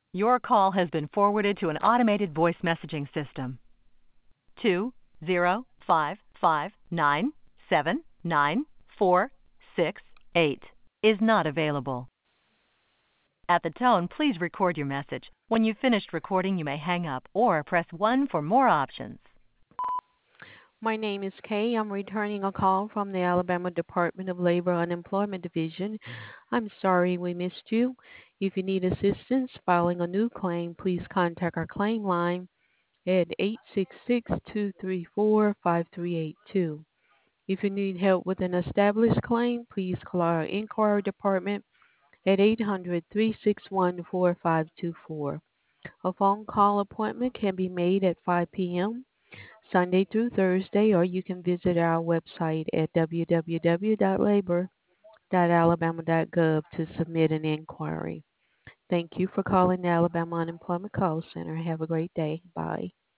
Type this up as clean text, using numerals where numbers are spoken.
Your call has been forwarded to an automated voice messaging system. 20559794668 is not available. At the tone, please record your message. When you've finished recording, you may hang up or press 1 for more options. My name is Kay. I'm returning a call from the Alabama Department of Labor Unemployment Division. I'm sorry we missed you. If you need assistance filing a new claim, please contact our claim line at 866-234-5382. If you need help with an established claim, please call our inquiry department at 800-361-4524. A phone call appointment can be made at 5 p.m. Sunday through Thursday, or you can visit our website at www.labor.alabama.gov to submit an inquiry. Thank you for calling the Alabama Unemployment Call Center. Have a great day. Bye.